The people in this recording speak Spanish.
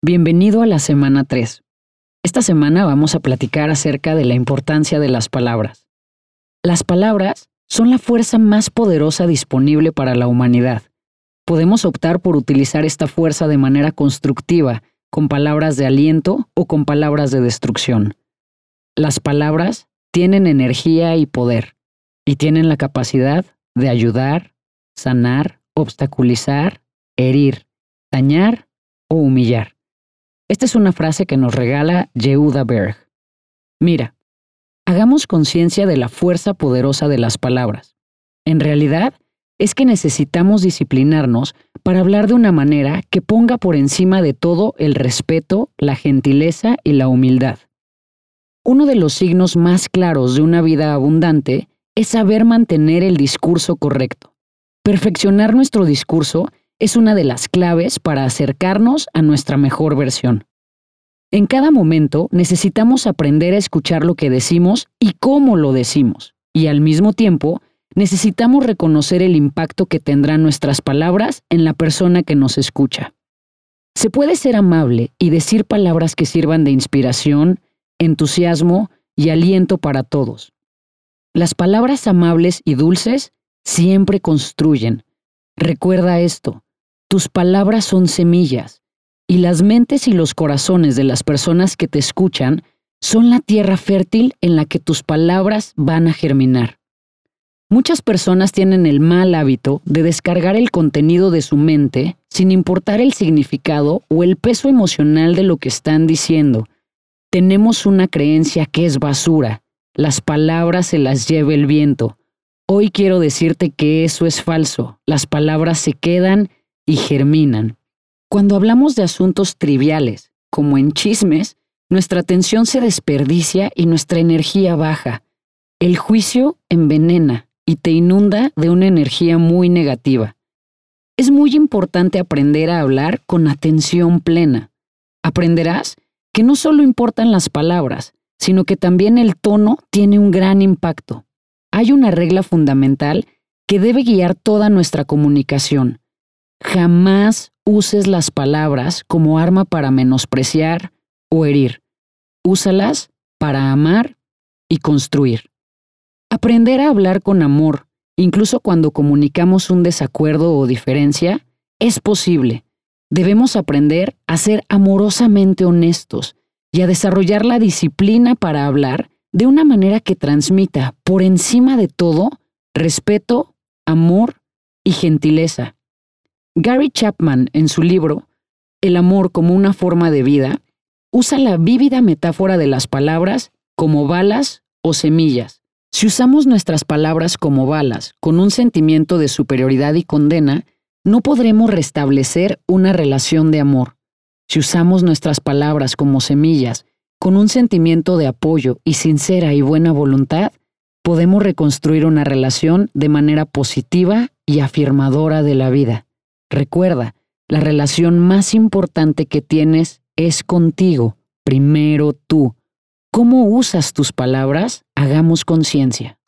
Bienvenido a la semana 3. Esta semana vamos a platicar acerca de la importancia de las palabras. Las palabras son la fuerza más poderosa disponible para la humanidad. Podemos optar por utilizar esta fuerza de manera constructiva, con palabras de aliento o con palabras de destrucción. Las palabras tienen energía y poder, y tienen la capacidad de ayudar, sanar, obstaculizar, herir, dañar o humillar. Esta es una frase que nos regala Yehuda Berg. Mira, hagamos conciencia de la fuerza poderosa de las palabras. En realidad, es que necesitamos disciplinarnos para hablar de una manera que ponga por encima de todo el respeto, la gentileza y la humildad. Uno de los signos más claros de una vida abundante es saber mantener el discurso correcto. Perfeccionar nuestro discurso es una de las claves para acercarnos a nuestra mejor versión. En cada momento necesitamos aprender a escuchar lo que decimos y cómo lo decimos, y al mismo tiempo necesitamos reconocer el impacto que tendrán nuestras palabras en la persona que nos escucha. Se puede ser amable y decir palabras que sirvan de inspiración, entusiasmo y aliento para todos. Las palabras amables y dulces siempre construyen. Recuerda esto. Tus palabras son semillas, y las mentes y los corazones de las personas que te escuchan son la tierra fértil en la que tus palabras van a germinar. Muchas personas tienen el mal hábito de descargar el contenido de su mente sin importar el significado o el peso emocional de lo que están diciendo. Tenemos una creencia que es basura. Las palabras se las lleva el viento. Hoy quiero decirte que eso es falso. Las palabras se quedan y germinan. Cuando hablamos de asuntos triviales, como en chismes, nuestra atención se desperdicia y nuestra energía baja. El juicio envenena y te inunda de una energía muy negativa. Es muy importante aprender a hablar con atención plena. Aprenderás que no solo importan las palabras, sino que también el tono tiene un gran impacto. Hay una regla fundamental que debe guiar toda nuestra comunicación. Jamás uses las palabras como arma para menospreciar o herir. Úsalas para amar y construir. Aprender a hablar con amor, incluso cuando comunicamos un desacuerdo o diferencia, es posible. Debemos aprender a ser amorosamente honestos y a desarrollar la disciplina para hablar de una manera que transmita, por encima de todo, respeto, amor y gentileza. Gary Chapman, en su libro El amor como una forma de vida, usa la vívida metáfora de las palabras como balas o semillas. Si usamos nuestras palabras como balas, con un sentimiento de superioridad y condena, no podremos restablecer una relación de amor. Si usamos nuestras palabras como semillas, con un sentimiento de apoyo y sincera y buena voluntad, podemos reconstruir una relación de manera positiva y afirmadora de la vida. Recuerda, la relación más importante que tienes es contigo, primero tú. ¿Cómo usas tus palabras? Hagamos conciencia.